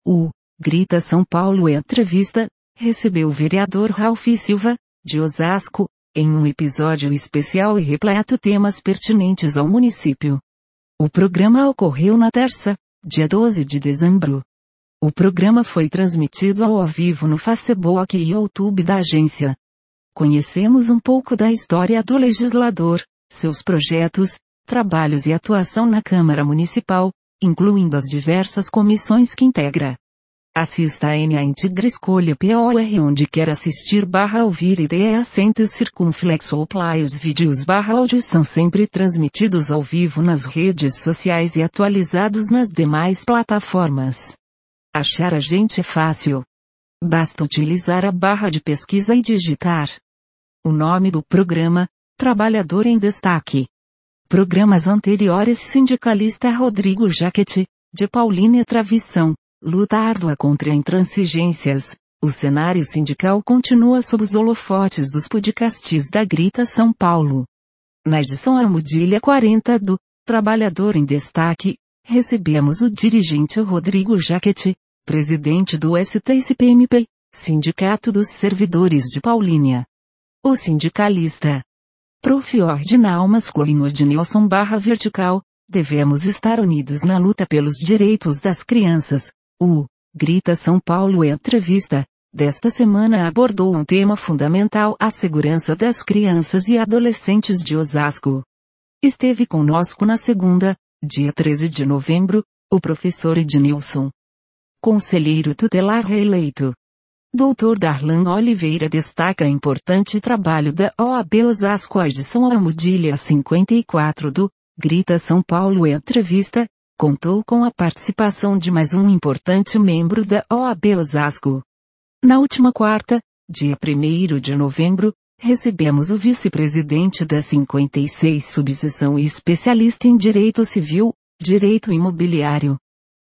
O Grita São Paulo Entrevista recebeu o vereador Ralph Silva, de Osasco, em um episódio especial e repleto temas pertinentes ao município. O programa ocorreu na terça, dia 12 de dezembro. O programa foi transmitido ao vivo no Facebook e YouTube da agência. Conhecemos um pouco da história do legislador, seus projetos, trabalhos e atuação na Câmara Municipal, incluindo as diversas comissões que integra. Assista a na íntegra, escolha POR onde quer assistir /ouvir e acento circunflexo ou play. Os vídeos /áudio são sempre transmitidos ao vivo nas redes sociais e atualizados nas demais plataformas. Achar a gente é fácil. Basta utilizar a barra de pesquisa e digitar o nome do programa, Trabalhador em Destaque. Programas anteriores: sindicalista Rodrigo Jaquete, de Paulínia Travição, luta árdua contra intransigências. O cenário sindical continua sob os holofotes dos podcasts da Grita São Paulo. Na edição Almudilha 40 do Trabalhador em Destaque, recebemos o dirigente Rodrigo Jaquete, presidente do STCPMP, Sindicato dos Servidores de Paulínia. O sindicalista Prof. Ordinal masculino Ednilson /vertical, devemos estar unidos na luta pelos direitos das crianças. O Grita São Paulo Entrevista desta semana abordou um tema fundamental: a segurança das crianças e adolescentes de Osasco. Esteve conosco na segunda, dia 13 de novembro, o professor Ednilson, conselheiro tutelar reeleito. Dr. Darlan Oliveira destaca importante trabalho da OAB Osasco. A edição Almudilha 54 do Grita São Paulo Entrevista contou com a participação de mais um importante membro da OAB Osasco. Na última quarta, dia 1º de novembro, recebemos o vice-presidente da 56 subseção e especialista em Direito Civil, Direito Imobiliário,